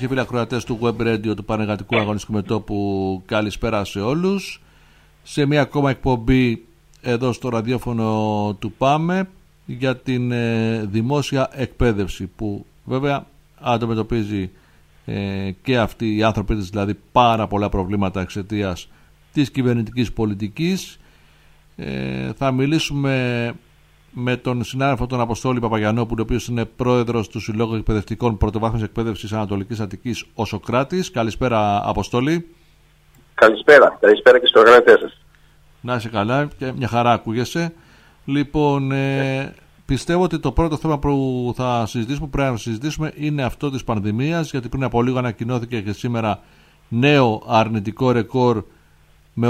φίλοι ακροατές του Web Radio του Πανεργατικού Αγωνιστικού Μετώπου, καλησπέρα σε όλους. Σε μια ακόμα εκπομπή εδώ στο ραδιόφωνο του ΠΑΜΕ για την δημόσια εκπαίδευση, που βέβαια αντιμετωπίζει και αυτοί οι άνθρωποι της, δηλαδή πάρα πολλά προβλήματα εξαιτίας της κυβερνητικής πολιτικής. Θα μιλήσουμε με τον συνάδελφο τον Αποστόλη Παπαγιαννόπουλο, ο οποίος είναι πρόεδρος του Συλλόγου Εκπαιδευτικών Πρωτοβάθμιας Εκπαίδευσης Ανατολικής Αττικής, ο Σοκράτης. Καλησπέρα, Αποστόλη. Καλησπέρα και στους οργανωτές σας. Να είσαι καλά και μια χαρά ακούγεσαι. Λοιπόν, πιστεύω ότι το πρώτο θέμα που θα συζητήσουμε, που πρέπει να συζητήσουμε, είναι αυτό της πανδημίας, γιατί πριν από λίγο ανακοινώθηκε και σήμερα νέο αρνητικό ρεκόρ με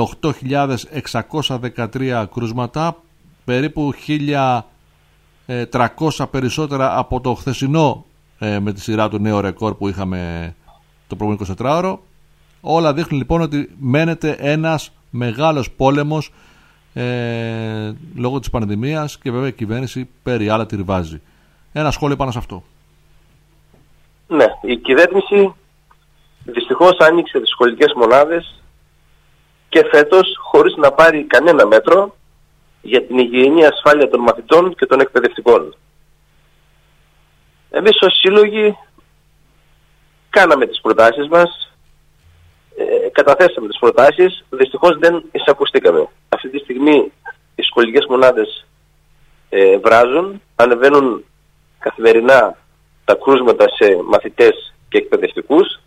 8.613 κρούσματα, περίπου 1.300 περισσότερα από το χθεσινό με τη σειρά του νέο ρεκόρ που είχαμε το προηγούμενο 24ωρο. Όλα δείχνουν λοιπόν ότι μένεται ένας μεγάλος πόλεμος λόγω της πανδημίας, και βέβαια η κυβέρνηση περί άλλα τη ριβάζει. Ένα σχόλιο πάνω σε αυτό. Ναι, η κυβέρνηση δυστυχώς άνοιξε τις σχολικές μονάδες και φέτος χωρίς να πάρει κανένα μέτρο για την υγιεινή ασφάλεια των μαθητών και των εκπαιδευτικών. Εμείς ως σύλλογοι κάναμε τις προτάσεις μας, καταθέσαμε τις προτάσεις, δυστυχώς δεν εισακουστήκαμε. Αυτή τη στιγμή οι σχολικές μονάδες βράζουν, ανεβαίνουν καθημερινά τα κρούσματα σε μαθητές και εκπαιδευτικούς.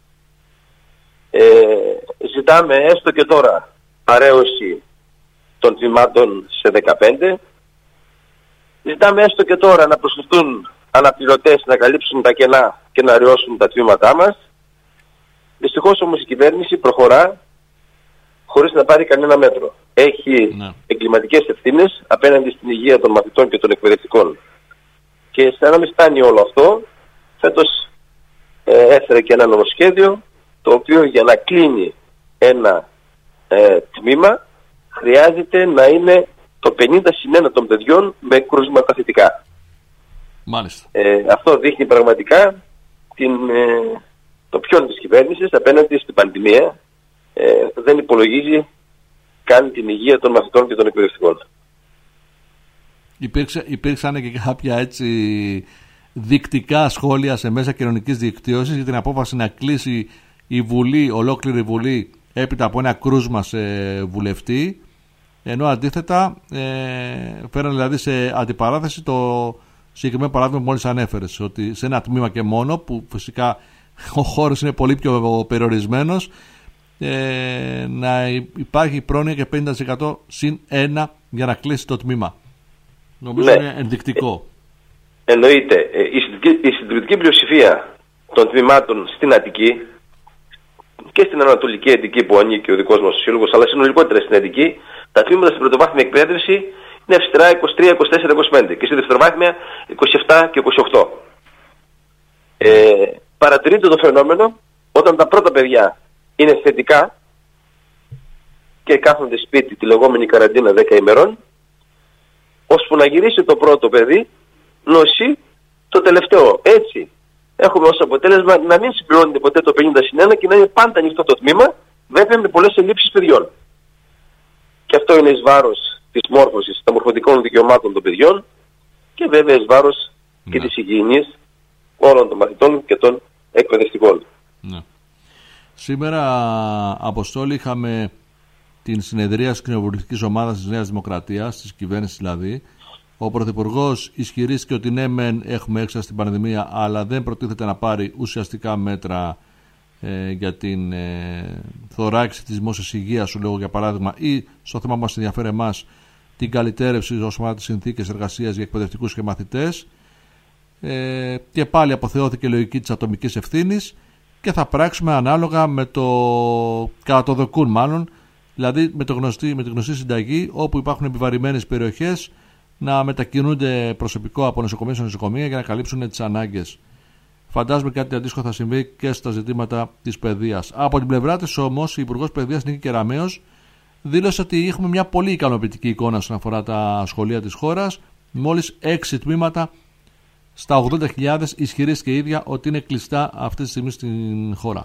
Ζητάμε έστω και τώρα αρέωση των τμήματων σε 15. Ζητάμε έστω και τώρα να προσθεθούν αναπληρωτές να καλύψουν τα κενά και να αραιώσουν τα τμήματά μας. Δυστυχώς όμως η κυβέρνηση προχωρά χωρίς να πάρει κανένα μέτρο. Έχει εγκληματικές ευθύνες απέναντι στην υγεία των μαθητών και των εκπαιδευτικών. Και σαν να μην φτάνει όλο αυτό, φέτος έφερε και ένα νομοσχέδιο, το οποίο για να κλείνει ένα τμήμα χρειάζεται να είναι το 50/1 των παιδιών με κρούσματα θετικά. Μάλιστα. Αυτό δείχνει πραγματικά το ποιόν της κυβέρνησης απέναντι στην πανδημία. Δεν υπολογίζει καν την υγεία των μαθητών και των εκπαιδευτικών. Υπήρξαν και κάποια έτσι δεικτικά σχόλια σε μέσα κοινωνικής δικτύωσης για την απόφαση να κλείσει η Βουλή, ολόκληρη η Βουλή, έπειτα από ένα κρούσμα σε βουλευτή, ενώ αντίθετα φέραν δηλαδή σε αντιπαράθεση το συγκεκριμένο παράδειγμα που μόλις ανέφερες, ότι σε ένα τμήμα και μόνο, που φυσικά ο χώρος είναι πολύ πιο περιορισμένος, να υπάρχει πρόνοια και 50% συν 1 για να κλείσει το τμήμα. Νομίζω είναι ενδεικτικό. Εννοείται. Η συντριπτική πλειοψηφία των τμήματων στην Αττική και στην Ανατολική Αττική που ανήκει ο δικός μας σύλλογος, αλλά συνολικότερα στην Αττική, τα τμήματα στην πρωτοβάθμια εκπαίδευση είναι αυστηρά 23, 24, 25 και στη δευτεροβάθμια 27 και 28. Παρατηρείται το φαινόμενο όταν τα πρώτα παιδιά είναι θετικά και κάθονται σπίτι τη λεγόμενη καραντίνα 10 ημερών, ώσπου να γυρίσει το πρώτο παιδί νοσεί το τελευταίο. Έτσι έχουμε ως αποτέλεσμα να μην συμπληρώνεται ποτέ το 50/1 και να είναι πάντα ανοιχτό το τμήμα, βέβαια με πολλές ελλείψεις παιδιών. Και αυτό είναι εις βάρος της μόρφωσης των μορφωτικών δικαιωμάτων των παιδιών και βέβαια εις βάρος και της υγιεινής όλων των μαθητών και των εκπαιδευτικών. Ναι. Σήμερα, Αποστόλη, είχαμε την συνεδρία της κοινοβουλευτικής ομάδας της Νέας Δημοκρατίας, της κυβέρνησης δηλαδή. Ο Πρωθυπουργός ισχυρίστηκε ότι ναι, μεν έχουμε έξαρση στην πανδημία, αλλά δεν προτίθεται να πάρει ουσιαστικά μέτρα για την θωράκιση της δημόσιας υγείας, σου λέω για παράδειγμα, ή στο θέμα που μας ενδιαφέρει εμάς, την καλυτέρευση όσον αφορά τις συνθήκες εργασίας για εκπαιδευτικούς και μαθητές. Και πάλι αποθεώθηκε η λογική της ατομικής ευθύνης και θα πράξουμε ανάλογα με το κατά το δοκούν μάλλον, δηλαδή με τη γνωστή συνταγή, όπου υπάρχουν επιβαρημένες περιοχές να μετακινούνται προσωπικό από νοσοκομεία σε νοσοκομεία για να καλύψουν τις ανάγκες. Φαντάζομαι κάτι αντίστοιχο θα συμβεί και στα ζητήματα της παιδείας. Από την πλευρά της όμως, η Υπουργός Παιδείας Νίκη Κεραμέως δήλωσε ότι έχουμε μια πολύ ικανοποιητική εικόνα όσον αφορά τα σχολεία της χώρας. Μόλις 6 τμήματα στα 80.000 ισχυρίστηκε η ίδια ότι είναι κλειστά αυτή τη στιγμή στην χώρα.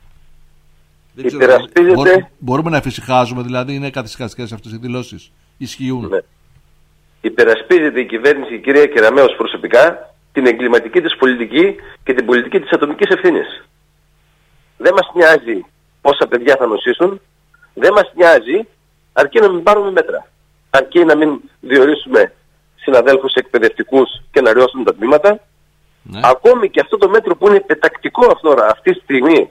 Μπορούμε να εφησυχάζουμε, δηλαδή είναι καθησυχαστικές αυτές οι δηλώσεις? Ισχύουν? Ναι. Υπερασπίζεται η κυβέρνηση, η κυρία Κεραμέως προσωπικά, την εγκληματική της πολιτική και την πολιτική της ατομικής ευθύνης. Δεν μας νοιάζει πόσα παιδιά θα νοσήσουν, δεν μας νοιάζει, αρκεί να μην πάρουμε μέτρα. Αρκεί να μην διορίσουμε συναδέλφους εκπαιδευτικούς και να ριώσουν τα τμήματα. Ναι. Ακόμη και αυτό το μέτρο που είναι πετακτικό αυτή τη στιγμή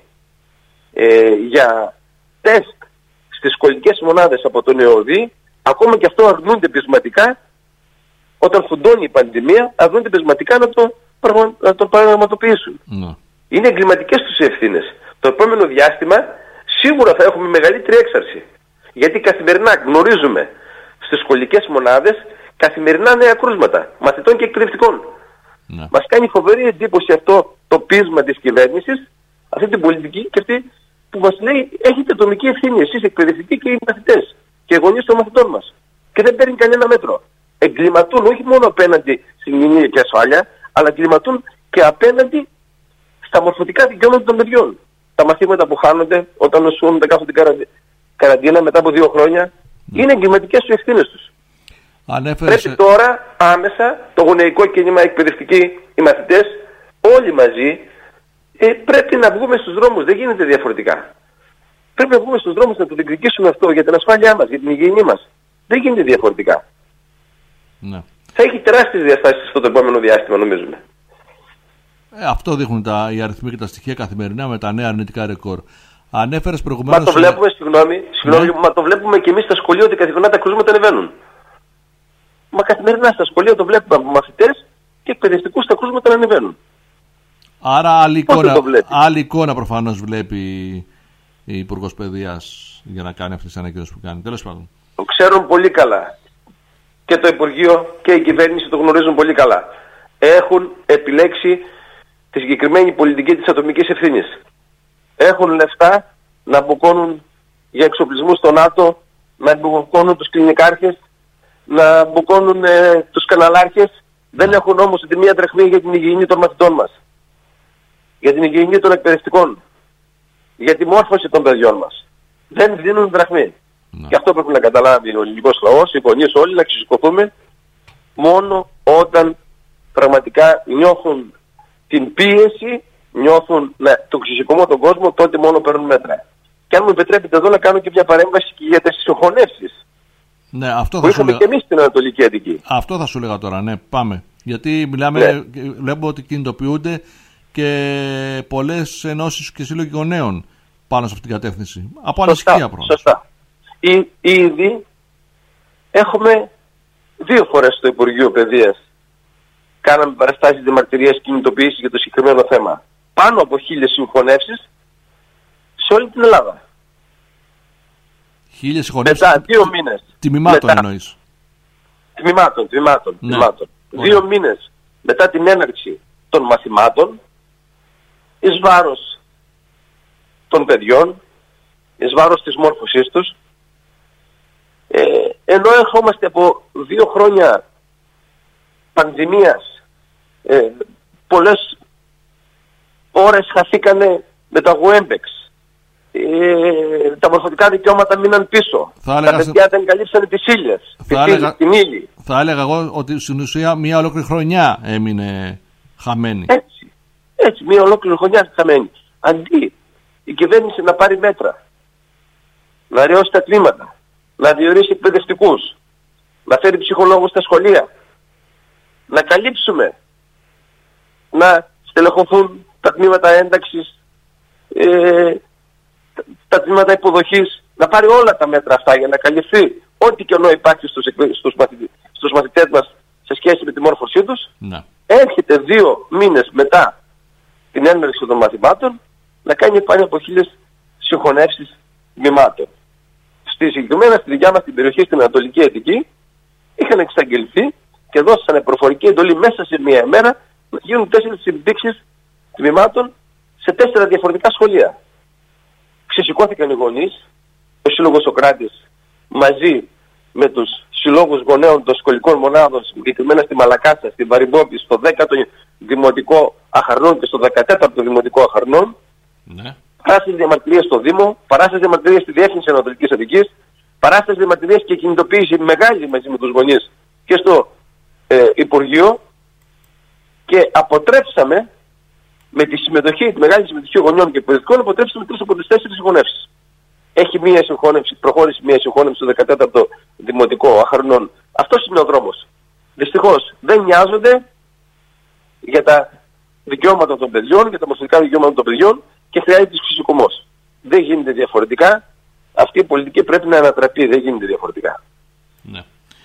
για τεστ στις σχολικές μονάδες από τον ΕΟΔΗ, ακόμα και αυτό αρνούνται πεισματικά, όταν φουντώνει η πανδημία, αρνούνται πεισματικά να το πραγματοποιήσουν. Ναι. Είναι εγκληματικές τους ευθύνες. Το επόμενο διάστημα σίγουρα θα έχουμε μεγαλύτερη έξαρση. Γιατί καθημερινά γνωρίζουμε στις σχολικές μονάδες καθημερινά νέα κρούσματα μαθητών και εκπαιδευτικών. Ναι. Μας κάνει φοβερή εντύπωση αυτό το πείσμα της κυβέρνησης, αυτή την πολιτική και αυτή που μας λέει έχετε ατομική ευθύνη εσείς εκπαιδευτικοί και οι μαθητές και οι γονείς των μαθητών μας. Και δεν παίρνει κανένα μέτρο. Εγκληματούν όχι μόνο απέναντι στην υγεία και ασφάλεια, αλλά εγκληματούν και απέναντι στα μορφωτικά δικαιώματα των παιδιών. Τα μαθήματα που χάνονται όταν νοσούν, μετά κάθονται την καραντίνα μετά από 2 χρόνια, είναι εγκληματικές τους ευθύνες τους. Πρέπει τώρα άμεσα το γονεϊκό κίνημα, οι εκπαιδευτικοί, οι μαθητές, όλοι μαζί πρέπει να βγούμε στους δρόμους. Δεν γίνεται διαφορετικά. Πρέπει να βγούμε στους δρόμους να το διεκδικήσουμε αυτό για την ασφάλειά μας, για την υγιεινή μας. Δεν γίνεται διαφορετικά. Ναι. Θα έχει τεράστιες διαστάσεις αυτό το επόμενο διάστημα, νομίζουμε. Αυτό δείχνουν οι αριθμοί και τα στοιχεία καθημερινά με τα νέα αρνητικά ρεκόρ. Ανέφερες προηγουμένως. Μα το βλέπουμε, συγγνώμη, ναι. Μα το βλέπουμε και εμείς στα σχολεία ότι καθημερινά τα κρούσματα ανεβαίνουν. Μα καθημερινά στα σχολεία το βλέπουμε από μαθητές και εκπαιδευτικούς τα κρούσματα ανεβαίνουν. Άρα άλλη εικόνα προφανώς βλέπει η Υπουργός Παιδείας για να κάνει αυτές τις ανακοινώσεις που κάνει. Τέλος πάντων. Το ξέρουν πολύ καλά. Και το Υπουργείο και η κυβέρνηση το γνωρίζουν πολύ καλά. Έχουν επιλέξει τη συγκεκριμένη πολιτική της ατομικής ευθύνης. Έχουν λεφτά να μπουκώνουν για εξοπλισμού στο ΝΑΤΟ, να μπουκώνουν τους κλινικάρχες, να μπουκώνουν τους καναλάρχες. Δεν έχουν όμως τη μία δραχμή για την υγιεινή των μαθητών μας. Για την υγιεινή των εκπαιδευτικών. Για τη μόρφωση των παιδιών μας. Δεν δίνουν δραχμή. Ναι. Και αυτό πρέπει να καταλάβει ο ελληνικός λαός, οι γονείς όλοι, να ξεσηκωθούμε μόνο όταν πραγματικά νιώθουν την πίεση, νιώθουν το ξεσηκωμό τον κόσμο, τότε μόνο παίρνουν μέτρα. Και αν μου επιτρέπετε εδώ να κάνω και μια παρέμβαση και για τις συγχωνεύσεις. Ναι, αυτό που είχαμε και εμείς στην Ανατολική Αττική. Αυτό θα σου λέγα τώρα, ναι, πάμε. Γιατί μιλάμε, βλέπω ότι κινητοποιούνται και πολλές ενώσεις και σύλλογοι γονέων πάνω σε αυτήν την κατεύθυνση. Από ανησυχία πρώτα. Σωστά. Ήδη έχουμε 2 φορές στο Υπουργείο Παιδείας κάναμε παραστάσεις διαμαρτυρίας κινητοποιήσεις για το συγκεκριμένο θέμα. Πάνω από 1.000 συγχωνεύσεις σε όλη την Ελλάδα. 1.000 συγχωνεύσεις. Μετά 2 μήνες. Τμημάτων εννοείς. Τμημάτων. 2 μήνες μετά την έναρξη των μαθημάτων, εις βάρος των παιδιών, εις βάρος της μόρφωσής τους, ενώ ερχόμαστε από 2 χρόνια πανδημίας, πολλές ώρες χαθήκανε με τα γουέμπεξ, τα μορφωτικά δικαιώματα μείναν πίσω, τα παιδιά δεν καλύψανε τις ύλιες, την ύλη. Θα έλεγα εγώ ότι στην ουσία μια ολόκληρη χρονιά έμεινε χαμένη. Έτσι, μια ολόκληρη χρονιά χαμένη. Αντί η κυβέρνηση να πάρει μέτρα, να ριώσει τα τμήματα, να διορίσει εκπαιδευτικούς, να φέρει ψυχολόγους στα σχολεία, να καλύψουμε, να στελεχωθούν τα τμήματα ένταξης, τα τμήματα υποδοχής, να πάρει όλα τα μέτρα αυτά για να καλυφθεί ό,τι κενό υπάρχει στους μαθητές μας σε σχέση με τη μόρφωσή τους. Ναι. Έρχεται 2 μήνες μετά την έναρξη των μαθημάτων να κάνει πάνω από 1.000 συγχωνεύσεις τμήματων. Συγκεκριμένα στη δικιά μας την περιοχή στην Ανατολική Αττική είχαν εξαγγελθεί και δώσανε προφορική εντολή μέσα σε μία ημέρα να γίνουν 4 συμπήξεις τμήματων σε 4 διαφορετικά σχολεία. Ξεσηκώθηκαν οι γονείς, ο Σύλλογος Σοκράτης μαζί με τους συλλόγους γονέων των σχολικών μονάδων, συγκεκριμένα στη Μαλακάσα, στη Βαρυμπόπη, στο 10ο Δημοτικό Αχαρνών και στο 14ο Δημοτικό Αχαρνών. Ναι. Παράσταση διαμαρτυρίες στο Δήμο, παράσταση διαμαρτυρίες στη Διεύθυνση Ανατολικής Αττικής, παράσταση διαμαρτυρίες και κινητοποίηση μεγάλη μαζί με τους γονείς και στο Υπουργείο, και αποτρέψαμε με τη συμμετοχή, τη μεγάλη συμμετοχή γονιών και εκπαιδευτικών, αποτρέψαμε 3 από τις 4 συγχωνεύσεις. Έχει μία συγχώνευση, προχώρησε μία συγχώνευση στο 14ο Δημοτικό Αχαρνών. Αυτός είναι ο δρόμος. Δυστυχώς δεν νοιάζονται για τα δικαιώματα των παιδιών, για τα μορφωτικά δικαιώματα των παιδιών, και χρειάζεται φυσικομός. Δεν γίνεται διαφορετικά. Αυτή η πολιτική πρέπει να ανατραπεί. Δεν γίνεται διαφορετικά. Ναι.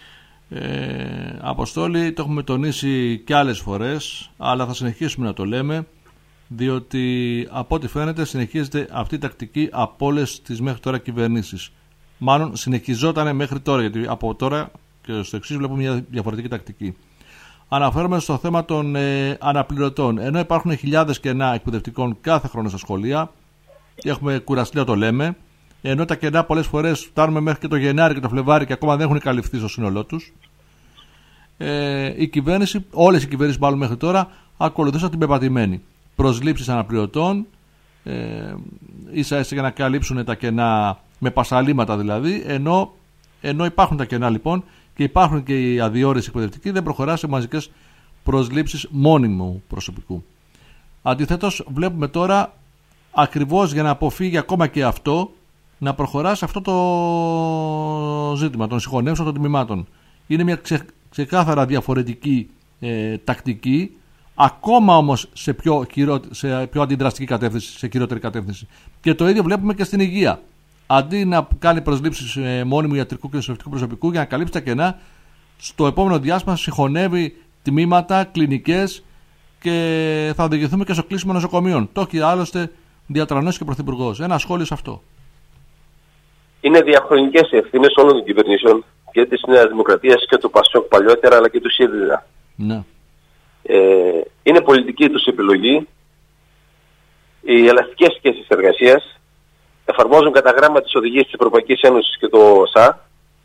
Αποστόλη, το έχουμε τονίσει και άλλες φορές, αλλά θα συνεχίσουμε να το λέμε, διότι από ό,τι φαίνεται συνεχίζεται αυτή η τακτική από όλες τις μέχρι τώρα κυβερνήσεις. Μάλλον συνεχιζόταν μέχρι τώρα, γιατί από τώρα και στο εξής βλέπουμε μια διαφορετική τακτική. Αναφέρομαι στο θέμα των αναπληρωτών. Ενώ υπάρχουν χιλιάδες κενά εκπαιδευτικών κάθε χρόνο στα σχολεία, έχουμε κουραστεί να το λέμε, ενώ τα κενά πολλές φορές φτάνουμε μέχρι και το Γενάρη και το Φλεβάρι και ακόμα δεν έχουν καλυφθεί στο σύνολό τους. Η κυβέρνηση, όλες οι κυβερνήσεις μάλλον μέχρι τώρα, ακολουθούσαν την πεπατημένη. Προσλήψεις αναπληρωτών, ίσα-ίσα για να καλύψουν τα κενά, με πασαλήματα δηλαδή, ενώ υπάρχουν τα κενά λοιπόν και υπάρχουν και οι αδιόρρηση εκπαιδευτικοί, δεν προχωρά σε μαζικές προσλήψεις μόνιμου προσωπικού. Αντιθέτως, βλέπουμε τώρα, ακριβώς για να αποφύγει ακόμα και αυτό, να προχωρά σε αυτό το ζήτημα των συγχωνεύσεων των τμήματων. Είναι μια ξεκάθαρα διαφορετική τακτική, ακόμα όμως σε πιο αντιδραστική κατεύθυνση, σε χειρότερη κατεύθυνση. Και το ίδιο βλέπουμε και στην υγεία. Αντί να κάνει προσλήψεις μόνιμου ιατρικού και νοσηλευτικού προσωπικού για να καλύψει τα κενά, στο επόμενο διάστημα συγχωνεύει τμήματα, κλινικές, και θα οδηγηθούμε και στο κλείσιμο νοσοκομείων. Το έχει άλλωστε διατρανώσει και ο Πρωθυπουργός. Ένα σχόλιο σε αυτό. Είναι διαχρονικές οι ευθύνες όλων των κυβερνήσεων, και της Νέας Δημοκρατίας και του ΠΑΣΟΚ παλιότερα, αλλά και του ΣΥΡΙΖΑ. Ναι. Είναι πολιτική τους επιλογή. Οι ελαστικές σχέσεις εργασίας εφαρμόζουν κατά γράμμα τις οδηγίες της Ευρωπαϊκής Ένωσης και το ΩΣΑ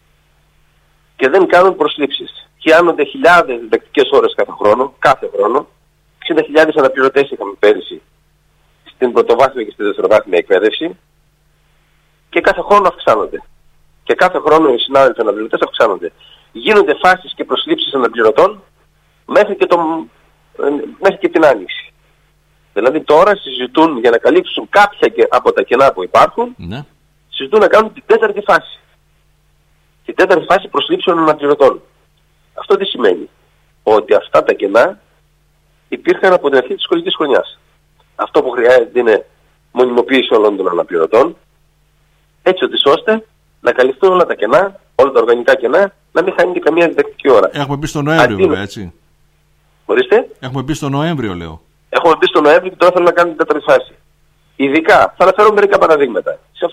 και δεν κάνουν προσλήψεις. Χιάνονται χιλιάδες διδακτικές ώρες κάθε χρόνο. 60.000 αναπληρωτές είχαμε πέρυσι στην πρωτοβάθμια και στη δευτεροβάθμια εκπαίδευση, και κάθε χρόνο αυξάνονται. Και κάθε χρόνο οι συνάδελφοι αναπληρωτές αυξάνονται. Γίνονται φάσεις και προσλήψεις αναπληρωτών μέχρι και την Άνοιξη. Δηλαδή τώρα συζητούν για να καλύψουν κάποια από τα κενά που υπάρχουν, ναι, συζητούν να κάνουν την 4η φάση. Την 4η φάση προσλήψεων αναπληρωτών. Αυτό τι σημαίνει? Ότι αυτά τα κενά υπήρχαν από την αρχή της σχολικής χρονιάς. Αυτό που χρειάζεται είναι μονιμοποίηση όλων των αναπληρωτών, έτσι ώστε να καλυφθούν όλα τα κενά, όλα τα οργανικά κενά, να μην χάνει καμία διδακτική ώρα. Έχουμε μπει στο Νοέμβριο, βέβαια, έτσι. Ορίστε. Έχουμε μπει στο Νοέμβριο, λέω. Έχουμε μπει στο Νοέμβριο και τώρα θέλω να κάνω την 4η φάση. Ειδικά, θα αναφέρω μερικά παραδείγματα σε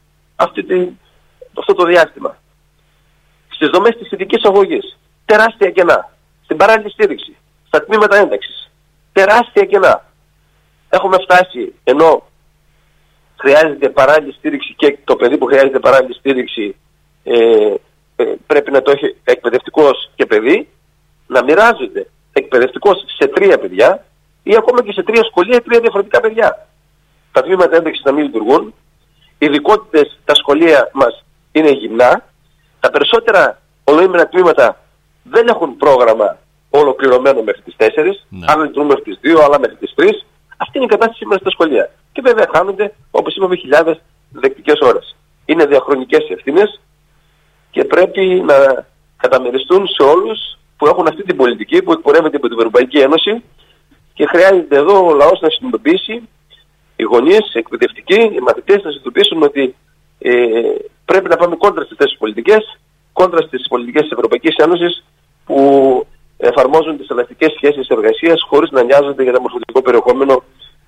αυτό το διάστημα. Στις δομές της ειδικής αγωγής, τεράστια κενά. Στην παράλληλη στήριξη, στα τμήματα ένταξης, τεράστια κενά. Έχουμε φτάσει, ενώ χρειάζεται παράλληλη στήριξη και το παιδί που χρειάζεται παράλληλη στήριξη πρέπει να το έχει εκπαιδευτικός και παιδί, να μοιράζονται εκπαιδευτικός σε 3 παιδιά ή ακόμα και σε 3 σχολεία 3 διαφορετικά παιδιά. Τα τμήματα ένταξης να μην λειτουργούν, ειδικότητες τα σχολεία μας είναι γυμνά, τα περισσότερα ολοήμερα τμήματα δεν έχουν πρόγραμμα ολοκληρωμένο μέχρι τις 4, ναι, άλλα λειτουργούν μέχρι τις 2, άλλα μέχρι τις 3. Αυτή είναι η κατάσταση σήμερα στα σχολεία. Και βέβαια χάνονται, όπως είπαμε, χιλιάδες διδακτικές ώρες. Είναι διαχρονικές ευθύνες και πρέπει να καταμεριστούν σε όλους που έχουν αυτή την πολιτική που εκπορεύεται από την Ευρωπαϊκή Ένωση, και χρειάζεται εδώ ο λαός να συνειδητοποιήσει, οι γονείς, οι εκπαιδευτικοί, οι μαθητές να συνειδητοποιήσουν ότι πρέπει να πάμε κόντρα στις θέσεις πολιτικές, κόντρα στις πολιτικές της Ευρωπαϊκής Ένωσης που εφαρμόζουν τις ελαστικές σχέσεις εργασίας χωρίς να νοιάζονται για το μορφωτικό περιεχόμενο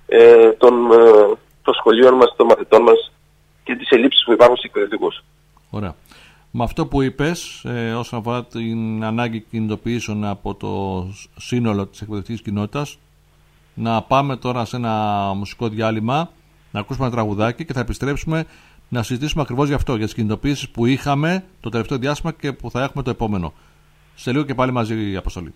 των σχολείων μας, των μαθητών μας και τις ελλείψεις που υπάρχουν στους εκπαιδευτικούς. Ωραία. Με αυτό που είπες, όσον αφορά την ανάγκη κινητοποιήσεων από το σύνολο της εκπαιδευτικής κοινότητας, να πάμε τώρα σε ένα μουσικό διάλειμμα, να ακούσουμε ένα τραγουδάκι και θα επιστρέψουμε να συζητήσουμε ακριβώς γι' αυτό, για τις κινητοποιήσεις που είχαμε το τελευταίο διάστημα και που θα έχουμε το επόμενο. Σε λίγο και πάλι μαζί η Αποστολή.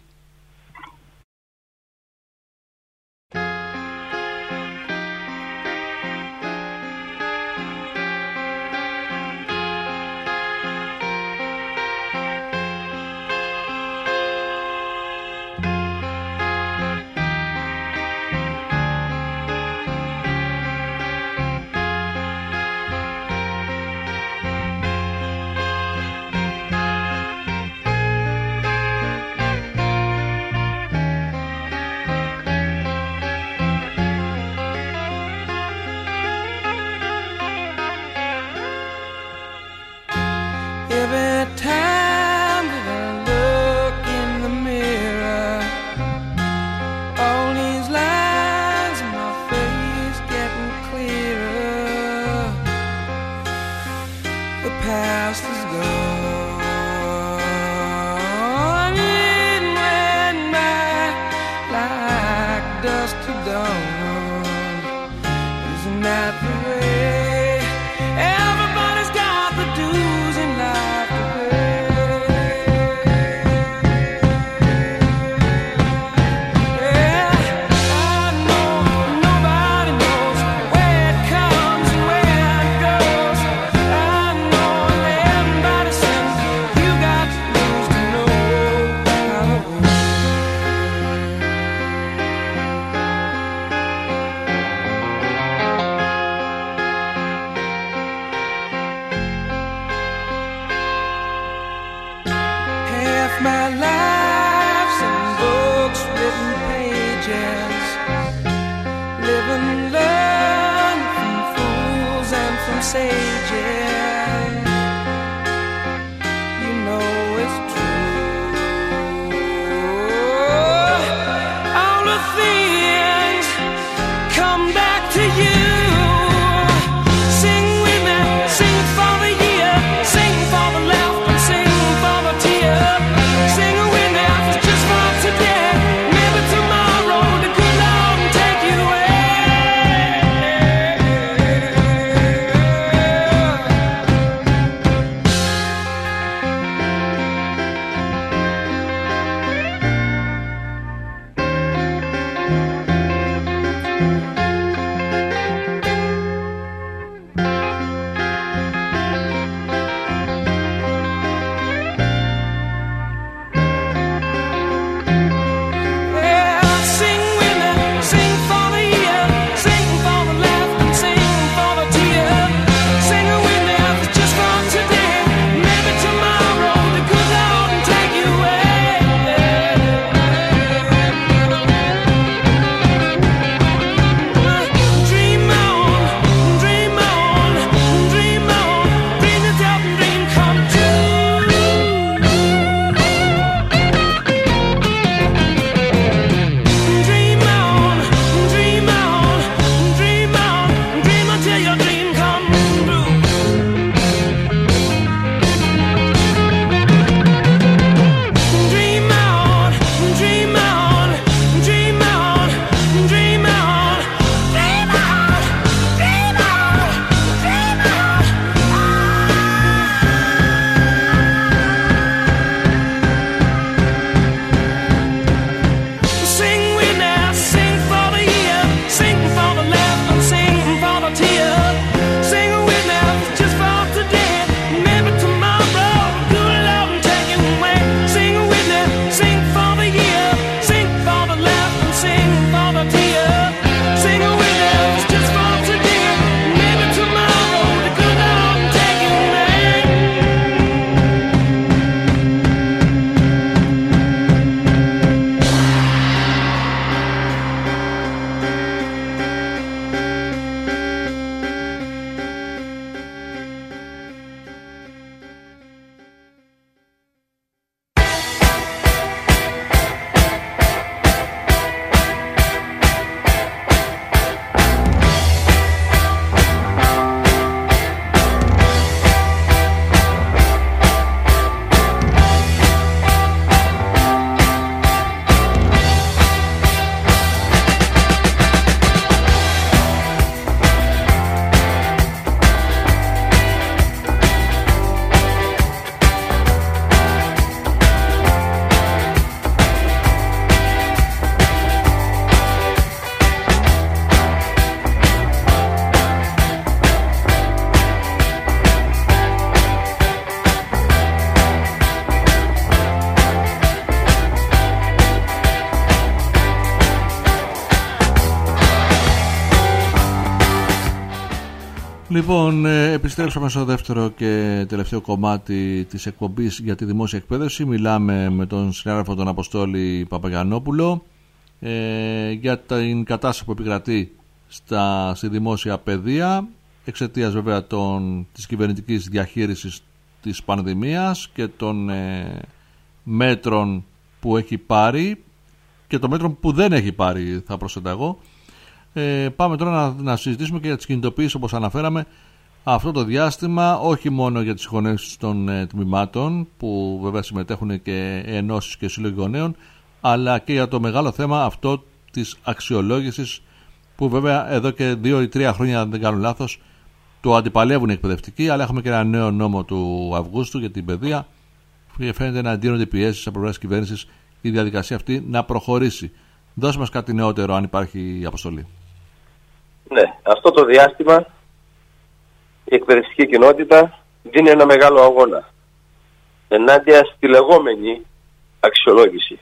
Λοιπόν, επιστρέψαμε στο δεύτερο και τελευταίο κομμάτι της εκπομπής για τη δημόσια εκπαίδευση. Μιλάμε με τον συνάδελφο τον Αποστόλη Παπαγιαννόπουλο για την κατάσταση που επικρατεί στη δημόσια παιδεία, εξαιτίας βέβαια της κυβερνητικής διαχείρισης της πανδημίας και των μέτρων που έχει πάρει και των μέτρων που δεν έχει πάρει, θα προσθέτω εγώ. Πάμε τώρα να συζητήσουμε και για τις κινητοποιήσεις, όπως αναφέραμε, αυτό το διάστημα, όχι μόνο για τις συγχωνεύσεις των τμήματων, που βέβαια συμμετέχουν και ενώσεις και σύλλογοι γονέων, αλλά και για το μεγάλο θέμα αυτό της αξιολόγησης, που βέβαια εδώ και 2 ή 3 χρόνια, αν δεν κάνω λάθος, το αντιπαλεύουν οι εκπαιδευτικοί, αλλά έχουμε και ένα νέο νόμο του Αυγούστου για την παιδεία, και φαίνεται να αντίρρονται πιέσεις από πλευράς της κυβέρνησης η διαδικασία αυτή να προχωρήσει. Δώσε μας κάτι νεότερο, αν υπάρχει αποστολή. Ναι, αυτό το διάστημα η εκπαιδευτική κοινότητα δίνει ένα μεγάλο αγώνα ενάντια στη λεγόμενη αξιολόγηση.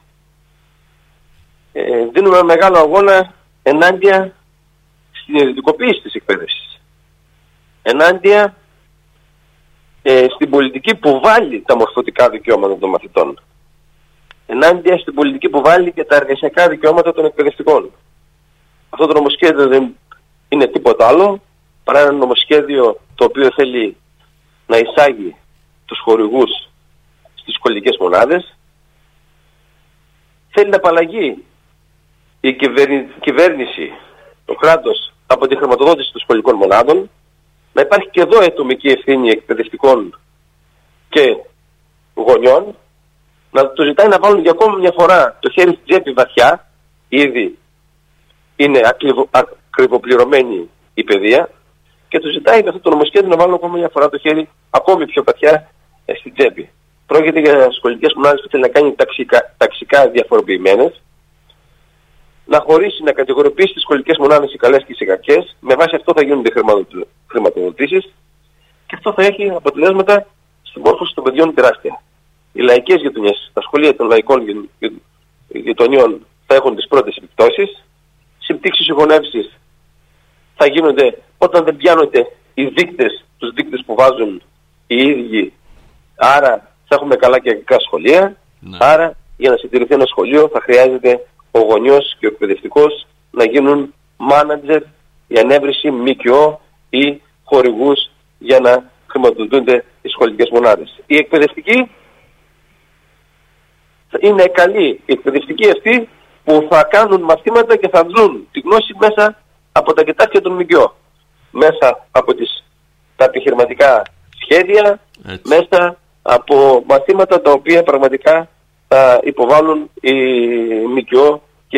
Δίνουμε ένα μεγάλο αγώνα ενάντια στην ιδιωτικοποίηση της εκπαίδευσης. Ενάντια στην πολιτική που βάλει τα μορφωτικά δικαιώματα των μαθητών. Ενάντια στην πολιτική που βάλει και τα εργασιακά δικαιώματα των εκπαιδευτικών. Αυτό το νομοσχέδιο δεν είναι τίποτα άλλο παρά ένα νομοσχέδιο το οποίο θέλει να εισάγει τους χορηγούς στις σχολικές μονάδες. Θέλει να απαλλαγεί η κυβέρνηση, το κράτος, από τη χρηματοδότηση των σχολικών μονάδων, να υπάρχει και εδώ ατομική ευθύνη εκπαιδευτικών και γονιών, να το ζητάει να βάλουν για ακόμη μια φορά το χέρι στην τσέπη βαθιά, ήδη είναι ακριβοπληρωμένη η παιδεία, και του ζητάει με αυτό το νομοσχέδιο να βάλουν ακόμη μια φορά το χέρι ακόμη πιο βαθιά στην τσέπη. Πρόκειται για σχολικές μονάδες που θέλει να κάνει ταξικά διαφοροποιημένες, να χωρίσει, να κατηγοριοποιήσει τις σχολικές μονάδες οι καλές και οι κακές, με βάση αυτό θα γίνονται χρηματοδοτήσεις, και αυτό θα έχει αποτελέσματα στη μόρφωση των παιδιών τεράστια. Οι λαϊκές γειτονιές, τα σχολεία των λαϊκών γειτονιών θα έχουν τις πρώτες επιπτώσεις. Συμπτύξεις συγχωνεύσεις θα γίνονται όταν δεν πιάνονται τους δείκτες που βάζουν οι ίδιοι. Άρα θα έχουμε καλά και αγγλικά σχολεία. Ναι. Άρα για να συντηρηθεί ένα σχολείο θα χρειάζεται ο γονιός και ο εκπαιδευτικός να γίνουν μάνατζερ για ανέβρεση ΜΚΟ ή χορηγούς για να χρηματοδοτούνται οι σχολικές μονάδες. Οι εκπαιδευτικοί είναι καλοί, οι εκπαιδευτικοί αυτοί που θα κάνουν μαθήματα και θα δουν τη γνώση μέσα από τα κοιτάξια των ΜΚΟ, μέσα από τα επιχειρηματικά σχέδια, μέσα από μαθήματα τα οποία πραγματικά θα υποβάλουν οι ΜΚΟ και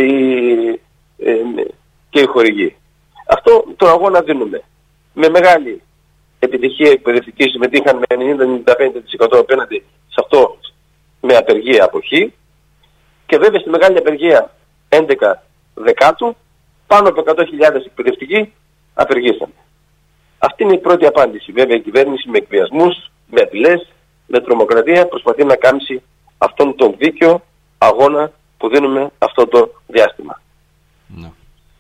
οι χορηγοί. Αυτό το αγώνα δίνουμε. Με μεγάλη επιτυχία εκπαιδευτική συμμετείχαν με 90-95% απέναντι σε αυτό, με απεργία αποχή, και βέβαια στη μεγάλη απεργία 11 Δεκάτου πάνω από 100.000 εκπαιδευτικοί απεργήσαν. Αυτή είναι η πρώτη απάντηση. Βέβαια η κυβέρνηση με εκβιασμούς, με απειλές, με τρομοκρατία προσπαθεί να κάμψει αυτόν τον δίκαιο αγώνα που δίνουμε αυτό το διάστημα. Ναι.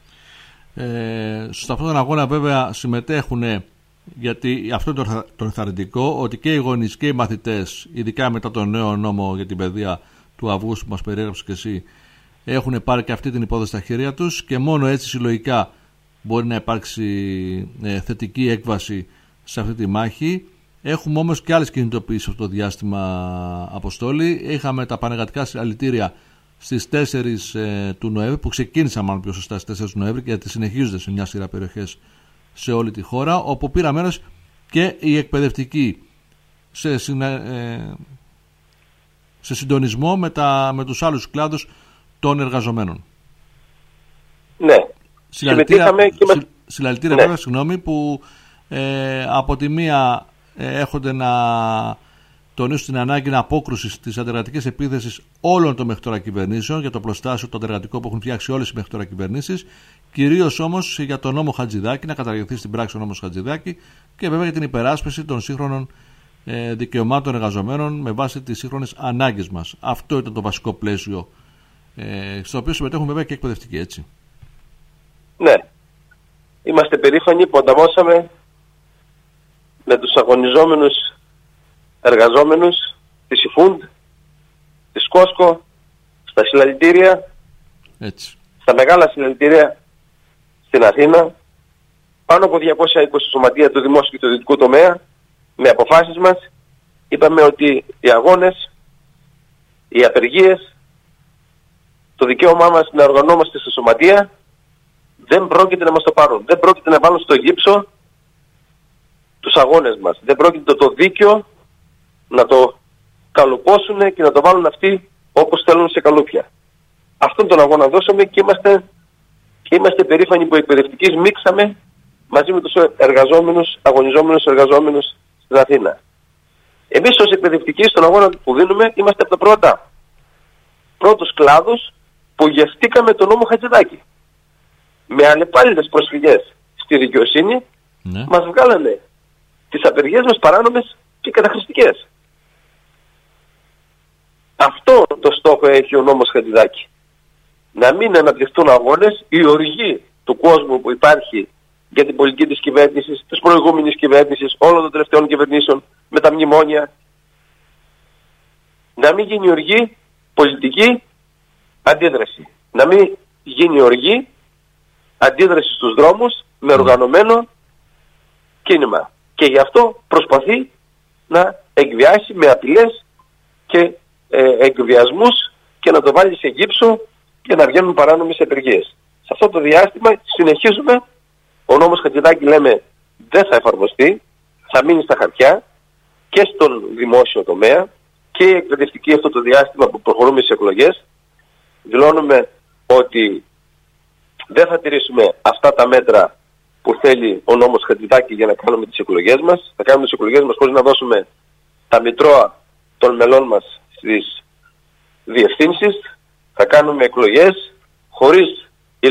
Σε αυτόν τον αγώνα βέβαια συμμετέχουν, γιατί αυτό είναι το ενθαρρυντικό, ότι και οι γονείς και οι μαθητές, ειδικά μετά τον νέο νόμο για την παιδεία του Αυγούστου που μας περιέγραψες και εσύ, έχουν πάρει και αυτή την υπόθεση στα χέρια τους, και μόνο έτσι συλλογικά μπορεί να υπάρξει θετική έκβαση σε αυτή τη μάχη. Έχουμε όμως και άλλες κινητοποιήσεις αυτό το διάστημα, Αποστόλη. Είχαμε τα πανεργατικά συλλαλητήρια στις 4 του Νοέμβρη, που ξεκίνησαν μάλλον πιο σωστά στις 4 του Νοέμβρη, γιατί συνεχίζονται σε μια σειρά περιοχές σε όλη τη χώρα, όπου πήρα μέρος και οι εκπαιδευτικοί σε συντονισμό με τους άλλους κλάδους των εργαζομένων. Ναι. Συλλαλητήρια βέβαια, συγγνώμη, που από τη μία έχονται να τονίσουν την ανάγκη απόκρουσης της αντεργατικής επίθεσης όλων των μέχρι τώρα κυβερνήσεων για το πλωστάσιο το αντεργατικό που έχουν φτιάξει όλες οι μέχρι τώρα κυβερνήσεις, κυρίως όμως για τον νόμο Χατζηδάκη, να καταργηθεί στην πράξη ο νόμος Χατζηδάκη, και βέβαια για την υπεράσπιση των σύγχρονων δικαιωμάτων εργαζομένων με βάση τις σύγχρονες ανάγκες μας. Αυτό ήταν το βασικό πλαίσιο, στο οποίο συμμετέχουν βέβαια και εκπαιδευτικοί, έτσι. Ναι. Είμαστε περήφανοι που ανταμώσαμε με τους αγωνιζόμενους εργαζόμενους της ΙΦΟΥΝΤ, της Κόσκο, στα συλλαλητήρια, στα μεγάλα συλλαλητήρια στην Αθήνα, πάνω από 220 σωματεία του δημόσιου και του ιδιωτικού τομέα, με αποφάσεις μας, είπαμε ότι οι αγώνες, οι απεργίες, το δικαίωμά μας να οργανώμαστε σε σωματεία, δεν πρόκειται να μας το πάρουν. Δεν πρόκειται να βάλουν στο γύψο τους αγώνες μας. Δεν πρόκειται το δίκαιο να το καλουπώσουν και να το βάλουν αυτοί όπως θέλουν σε καλούπια. Αυτόν τον αγώνα δώσαμε και είμαστε περήφανοι που οι εκπαιδευτικοί μίξαμε μαζί με τους αγωνιζόμενους εργαζόμενους στην Αθήνα. Εμείς ως εκπαιδευτικοί στον αγώνα που δίνουμε είμαστε από τα πρώτους κλάδους που γευτήκαμε τον νόμο Χατζηδάκη. Με αλλεπάλληλες προσφυγές στη δικαιοσύνη μας βγάλανε τις απεργίες μας παράνομες και καταχρηστικές. Αυτό το στόχο έχει ο νόμος Χατζηδάκη. Να μην αναπτυχθούν αγώνες, η οργή του κόσμου που υπάρχει για την πολιτική της κυβέρνησης, της προηγούμενης κυβέρνησης, όλων των τελευταίων κυβερνήσεων, με τα μνημόνια. Να μην γίνει οργή πολιτική αντίδραση. Να μην γίνει οργή αντίδραση στους δρόμους με οργανωμένο κίνημα. Και γι' αυτό προσπαθεί να εκβιάσει με απειλές και εκβιασμούς και να το βάλει σε γύψο και να βγαίνουν παράνομες απεργίες. Σε αυτό το διάστημα συνεχίζουμε. Ο νόμος Χατζηδάκη, λέμε, δεν θα εφαρμοστεί, θα μείνει στα χαρτιά και στον δημόσιο τομέα και οι εκπαιδευτικοί αυτό το διάστημα που προχωρούμε στις εκλογές. Δηλώνουμε ότι δεν θα τηρήσουμε αυτά τα μέτρα που θέλει ο νόμος Χατζηδάκη για να κάνουμε τις εκλογές μας. Θα κάνουμε τις εκλογές μας χωρίς να δώσουμε τα μητρώα των μελών μας στις διευθύνσεις. Θα κάνουμε εκλογές χωρίς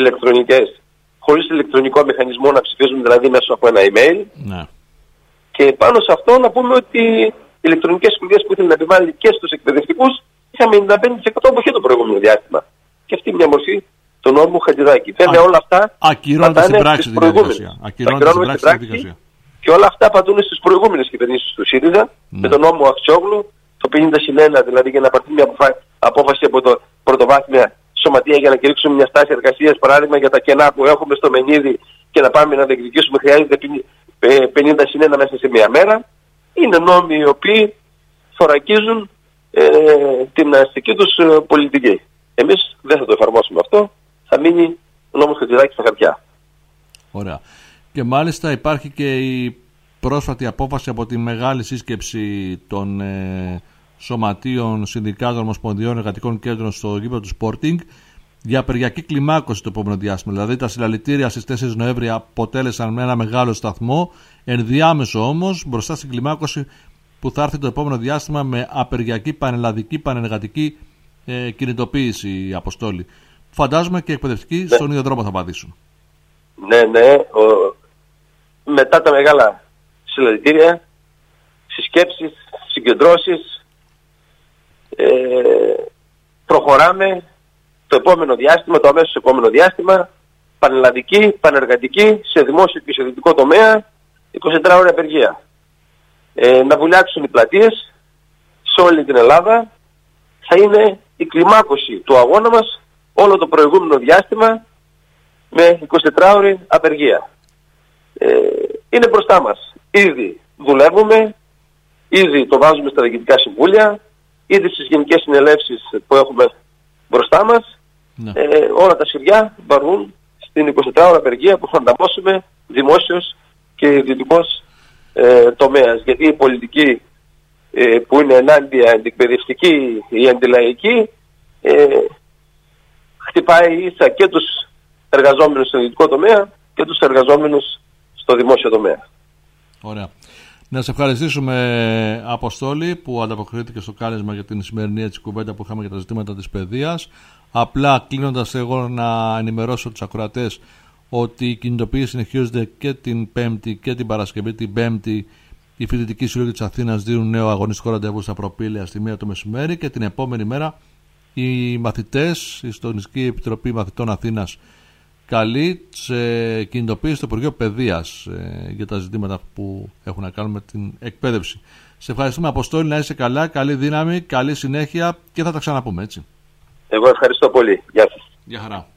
ηλεκτρονικό μηχανισμό να ψηφίζουμε, δηλαδή μέσα από ένα email. Ναι. Και πάνω σε αυτό να πούμε ότι οι ηλεκτρονικές εκλογές που ήθελε να επιβάλλει και στους εκπαιδευτικούς είχαμε 95% αποχή το προηγούμενο διάστημα. Και αυτή είναι μια μορφή του νόμου Χατζηδάκη. Βέβαια όλα αυτά ακυρώνονται στην πράξη τη διαδικασία. Και όλα αυτά πατούν στις προηγούμενες κυβερνήσεις του ΣΥΡΙΖΑ, με τον νόμο Αξιόγλου, το 50-1, δηλαδή για να πάρθει μια απόφαση από το πρωτοβάθμια σωματεία για να κηρύξουμε μια στάση εργασίας, παράδειγμα για τα κενά που έχουμε στο Μενίδη και να πάμε να διεκδικήσουμε, χρειάζεται 50-1 μέσα σε μια μέρα. Είναι νόμοι οι οποίοι θωρακίζουν την αστική τους πολιτική. Εμείς δεν θα το εφαρμόσουμε αυτό, θα μείνει ο νόμος Χατζηδάκη στα χαρτιά. Ωραία. Και μάλιστα υπάρχει και η πρόσφατη απόφαση από τη μεγάλη σύσκεψη των σωματείων, συνδικάτων, ομοσπονδιών, εργατικών κέντρων στο γήπεδο του Sporting για απεργιακή κλιμάκωση το επόμενο διάστημα. Δηλαδή τα συλλαλητήρια στις 4 Νοέμβρη αποτέλεσαν με ένα μεγάλο σταθμό, ενδιάμεσο όμως μπροστά στην κλιμάκωση που θα έρθει το επόμενο διάστημα με απεργιακή, πανελλαδική, πανεργατική κινητοποίηση, Αποστόλη. Φαντάζομαι και οι εκπαιδευτικοί στον ίδιο δρόμο θα πατήσουν. Ναι. Μετά τα μεγάλα συλλαλητήρια, συσκέψεις, συγκεντρώσεις, προχωράμε το επόμενο διάστημα, το αμέσως επόμενο διάστημα, πανελλαδική, πανεργατική, σε δημόσιο και σε ιδιωτικό τομέα, 24 ώρες απεργία. Να βουλιάξουν οι πλατείες σε όλη την Ελλάδα. Θα είναι η κλιμάκωση του αγώνα μας όλο το προηγούμενο διάστημα με 24 ώρες απεργία. Είναι μπροστά μας. Ήδη δουλεύουμε, ήδη το βάζουμε στα διοικητικά συμβούλια, ήδη στις γενικές συνελεύσεις που έχουμε μπροστά μας. Ναι. Όλα τα συριά βαρούν στην 24 ώρα απεργία που θα ανταμώσουμε δημόσιος και ιδιωτικός τομέας. Γιατί η πολιτική που είναι ενάντια αντιεκπαιδευτική ή αντιλαϊκή χτυπάει ίσα και τους εργαζόμενους στο ιδιωτικό τομέα και τους εργαζόμενους στο δημόσιο τομέα. Ωραία. Να σε ευχαριστήσουμε, Αποστόλη, που ανταποκρίθηκε στο κάλεσμα για την σημερινή έτσι κουβέντα που είχαμε για τα ζητήματα της παιδείας. Απλά κλείνοντας, εγώ να ενημερώσω τους ακροατές ότι οι κινητοποιήσεις συνεχίζονται και την Πέμπτη και την Παρασκευή. Την Πέμπτη οι φοιτητικοί σύλλογοι της Αθήνας δίνουν νέο αγωνιστικό ραντεβού στα Προπήλαια στη 1 το μεσημέρι και την επόμενη μέρα οι μαθητές, η Συντονιστική Επιτροπή Μαθητών Αθήνας καλεί σε κινητοποίηση στο Υπουργείο Παιδείας για τα ζητήματα που έχουν να κάνουν με την εκπαίδευση. Σε ευχαριστούμε, Αποστόλη, να είσαι καλά, καλή δύναμη, καλή συνέχεια και θα τα ξαναπούμε, έτσι. Εγώ ευχαριστώ πολύ. Γεια σας. Γεια χαρά.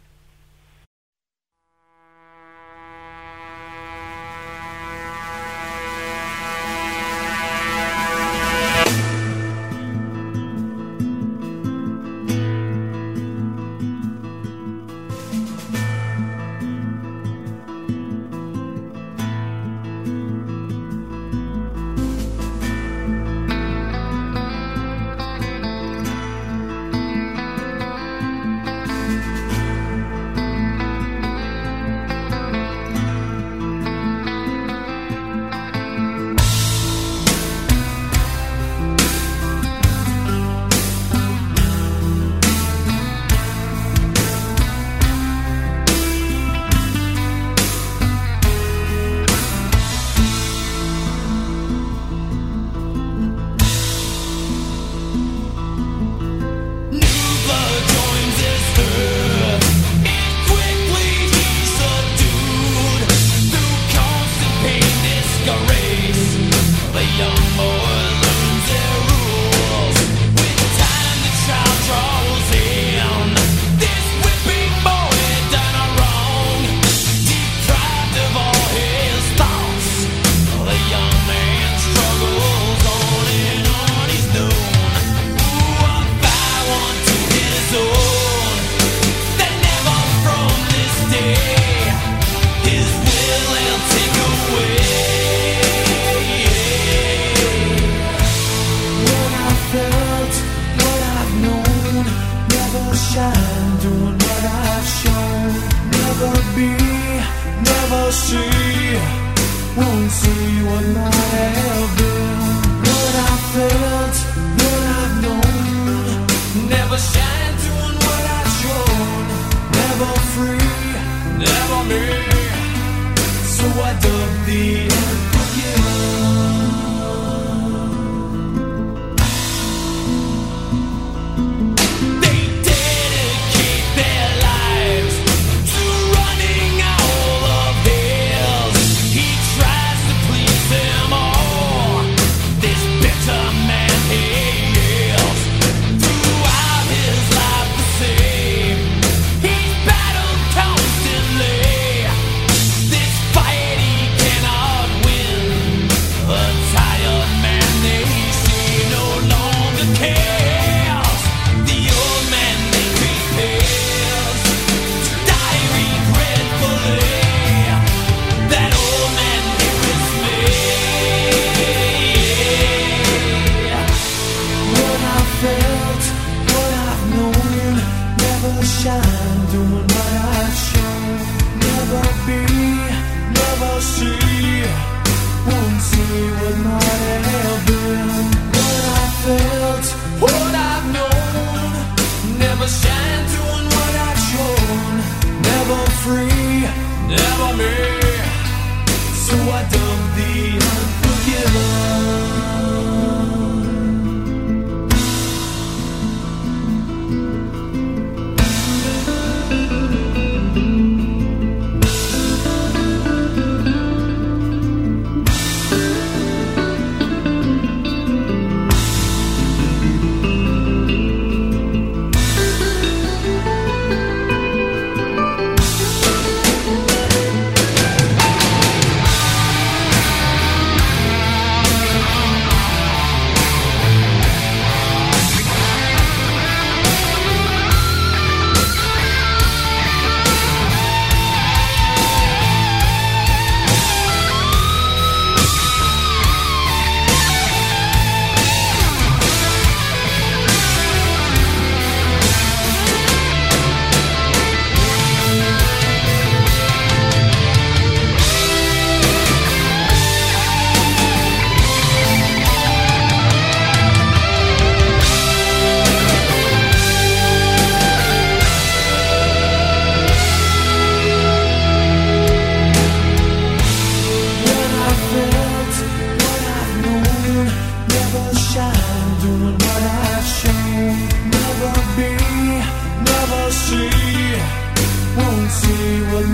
see what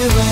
give up.